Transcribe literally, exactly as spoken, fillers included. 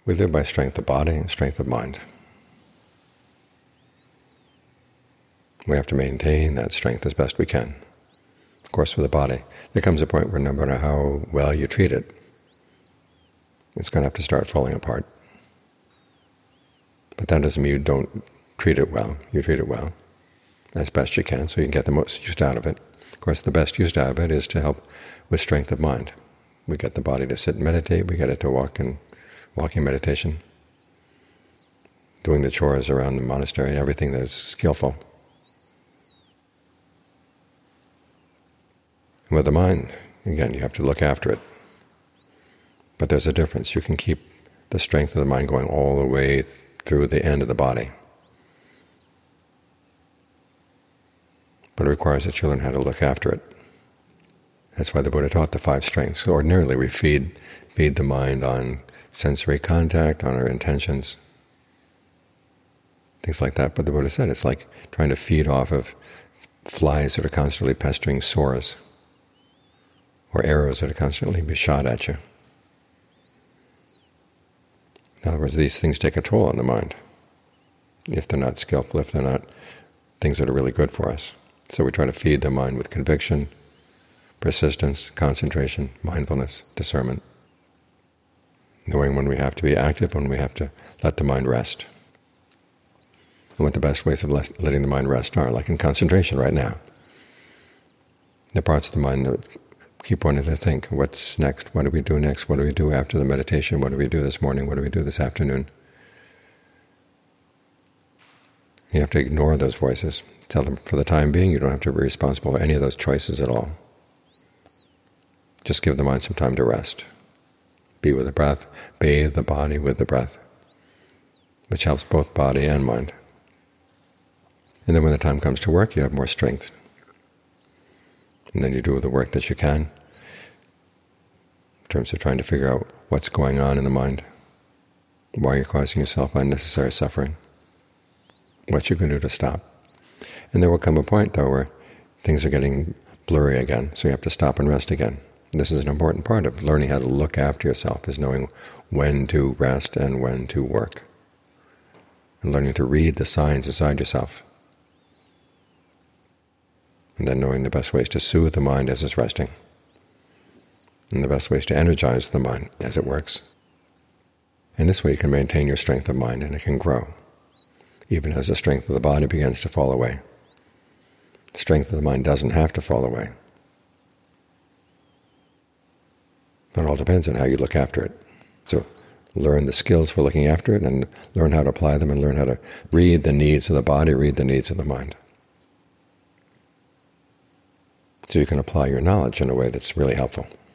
We live by strength of body and strength of mind. We have to maintain that strength as best we can. Of course, with the body, there comes a point where no matter how well you treat it, it's going to have to start falling apart. But that doesn't mean you don't treat it well. You treat it well as best you can, so you can get the most use out of it. Of course, the best use out of it is to help with strength of mind. We get the body to sit and meditate. We get it to walk in walking meditation, doing the chores around the monastery, everything that's skillful. And with the mind, again, you have to look after it. But there's a difference. You can keep the strength of the mind going all the way through the end of the body. But it requires that you learn how to look after it. That's why the Buddha taught the five strengths. So ordinarily we feed, feed the mind on sensory contact, on our intentions, things like that. But the Buddha said it's like trying to feed off of flies that are constantly pestering sores, or arrows that are constantly being shot at you. In other words, these things take a toll on the mind, if they're not skillful, if they're not things that are really good for us. So we try to feed the mind with conviction, persistence, concentration, mindfulness, discernment, knowing when we have to be active, when we have to let the mind rest. And what the best ways of letting the mind rest are, like in concentration right now. The parts of the mind that keep wanting to think, what's next, what do we do next, what do we do after the meditation, what do we do this morning, what do we do this afternoon? You have to ignore those voices. Tell them, for the time being, you don't have to be responsible for any of those choices at all. Just give the mind some time to rest. Be with the breath, bathe the body with the breath, which helps both body and mind. And then when the time comes to work, you have more strength. And then you do the work that you can, in terms of trying to figure out what's going on in the mind, why you're causing yourself unnecessary suffering, what you can do to stop. And there will come a point, though, where things are getting blurry again, so you have to stop and rest again. This is an important part of learning how to look after yourself, is knowing when to rest and when to work, and learning to read the signs inside yourself, and then knowing the best ways to soothe the mind as it's resting, and the best ways to energize the mind as it works. And this way you can maintain your strength of mind, and it can grow, even as the strength of the body begins to fall away. The strength of the mind doesn't have to fall away. But it all depends on how you look after it. So learn the skills for looking after it, and learn how to apply them, and learn how to read the needs of the body, read the needs of the mind. So you can apply your knowledge in a way that's really helpful.